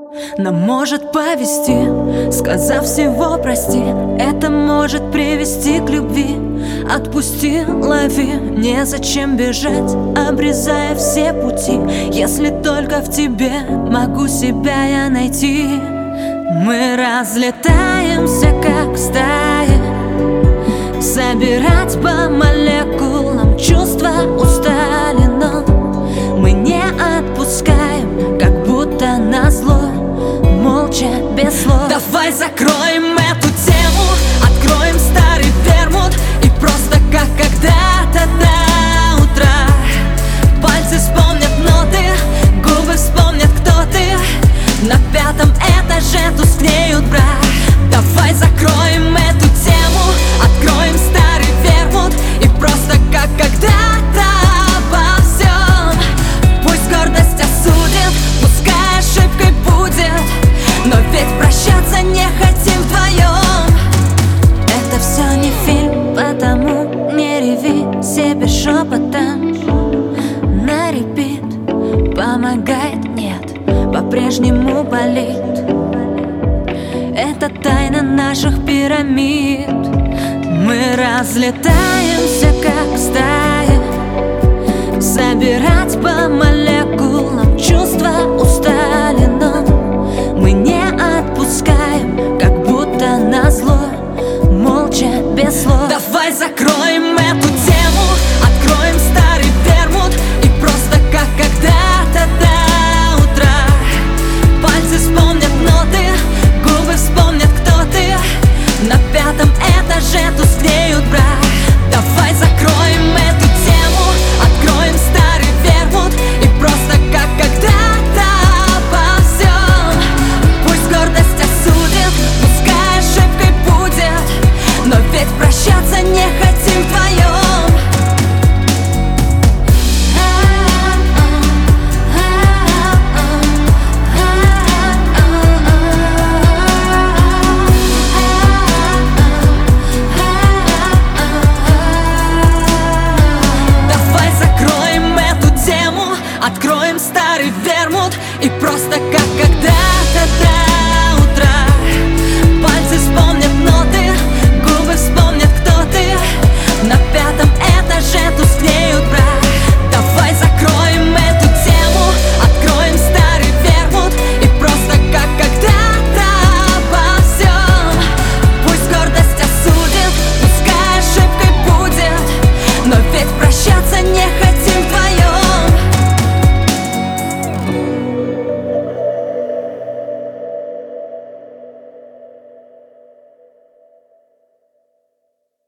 Нам может повести, сказав всего прости. Это может привести к любви. Отпусти, лови, незачем бежать, обрезая все пути. Если только в тебе могу себя я найти. Мы разлетаемся, как стая, собирать по молекулам чувства устали, но мы не отпускаем, как будто назло, молча, без слов. Давай закроем эту тему, откроем старый вермут и просто как когда-то до утра. Пальцы вспомнят ноты, губы вспомнят, кто ты. На 5-м этаже тускнеют бра. Давай закроем эту тему, откроем старый вермут и просто как когда-то обо всем. Пусть гордость осудит, пускай ошибкой будет, но ведь прощаться не хотим вдвоем. Это все не фильм, потому не реви себе шепотом. На репит помогает, нет, по-прежнему болит. Это тайна наших пирамид. Мы разлетаемся, как стая, собирать по молекулам чувства устали, но мы не отпускаем, как будто назло, молча, без слов. Давай закроем эту тему, откроем старый вермут и просто как когда-то до утра. Пальцы вспомнят ноты, губы вспомнят, кто ты. На 5-м этаже тускнеют бра. Давай закроем эту тему, откроем старый вермут и просто как когда-то обо всем. Пусть гордость осудит, пускай ошибкой будет, но ведь прощаться не хотим вдвоем. Откроем старый вермут и просто как когда-то до утра. Пальцы вспомнят ноты, губы вспомнят, кто ты. На 5-м этаже тускнеют бра.